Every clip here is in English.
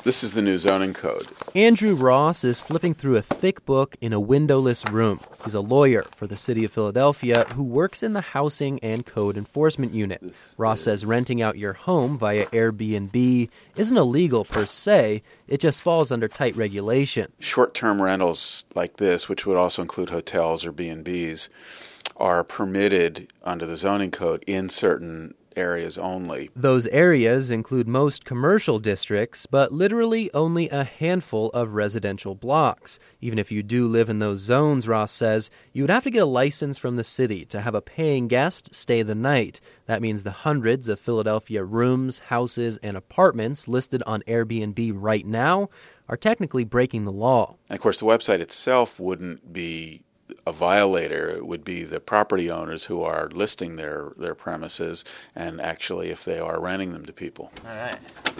This is the new zoning code. Andrew Ross is flipping through a thick book in a windowless room. He's a lawyer for the city of Philadelphia who works in the Housing and Code Enforcement Unit. Ross says renting out your home via Airbnb isn't illegal per se. It just falls under tight regulation. Short-term rentals like this, which would also include hotels or B&Bs, are permitted under the zoning code in certain areas only. Those areas include most commercial districts, but literally only a handful of residential blocks. Even if you do live in those zones, Ross says, you would have to get a license from the city to have a paying guest stay the night. That means the hundreds of Philadelphia rooms, houses, and apartments listed on Airbnb right now are technically breaking the law. And of course, the website itself wouldn't be a violator. It would be the property owners who are listing their premises and actually if they are renting them to people. All right.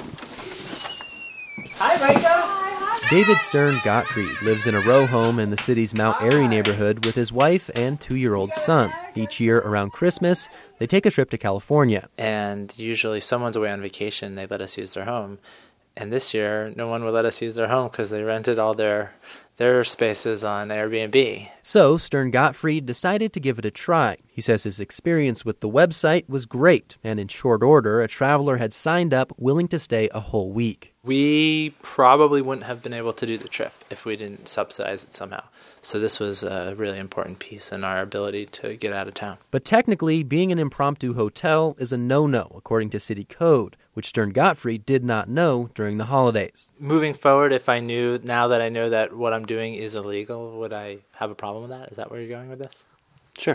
Hi, Micah. David Stern Gottfried lives in a row home in the city's Mount Airy neighborhood with his wife and 2-year-old son. Each year around Christmas, they take a trip to California. And usually someone's away on vacation, they let us use their home. And this year, no one would let us use their home because they rented all their spaces on Airbnb. So Stern Gottfried decided to give it a try. He says his experience with the website was great, and in short order, a traveler had signed up willing to stay a whole week. We probably wouldn't have been able to do the trip if we didn't subsidize it somehow. So this was a really important piece in our ability to get out of town. But technically, being an impromptu hotel is a no-no, according to city code, which Stern Gottfried did not know during the holidays. Moving forward, now that I know that what I'm doing is illegal, would I have a problem with that? Is that where you're going with this? Sure.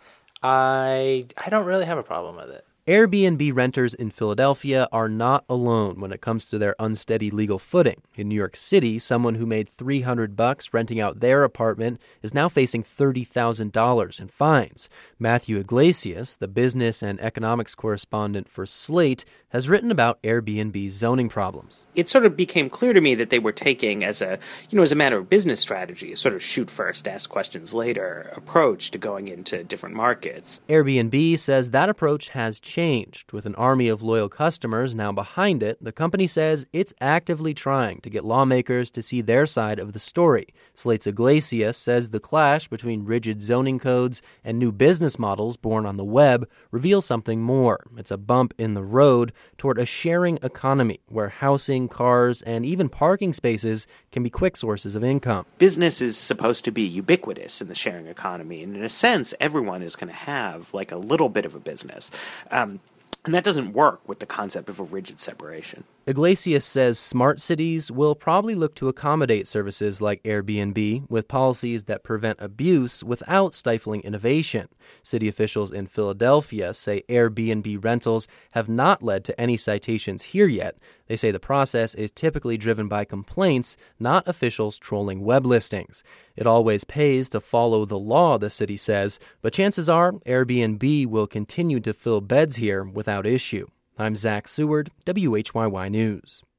I don't really have a problem with it. Airbnb renters in Philadelphia are not alone when it comes to their unsteady legal footing. In New York City, someone who made $300 renting out their apartment is now facing $30,000 in fines. Matthew Iglesias, the business and economics correspondent for Slate, has written about Airbnb's zoning problems. It sort of became clear to me that they were taking as a matter of business strategy, a sort of shoot first, ask questions later approach to going into different markets. Airbnb says that approach has changed. With an army of loyal customers now behind it, the company says it's actively trying to get lawmakers to see their side of the story. Slate's Iglesias says the clash between rigid zoning codes and new business models born on the web reveals something more. It's a bump in the road toward a sharing economy where housing, cars, and even parking spaces can be quick sources of income. Business is supposed to be ubiquitous in the sharing economy, and in a sense, everyone is going to have like a little bit of a business. And that doesn't work with the concept of a rigid separation. Iglesias says smart cities will probably look to accommodate services like Airbnb with policies that prevent abuse without stifling innovation. City officials in Philadelphia say Airbnb rentals have not led to any citations here yet. They say the process is typically driven by complaints, not officials trolling web listings. It always pays to follow the law, the city says, but chances are Airbnb will continue to fill beds here without issue. I'm Zach Seward, WHYY News.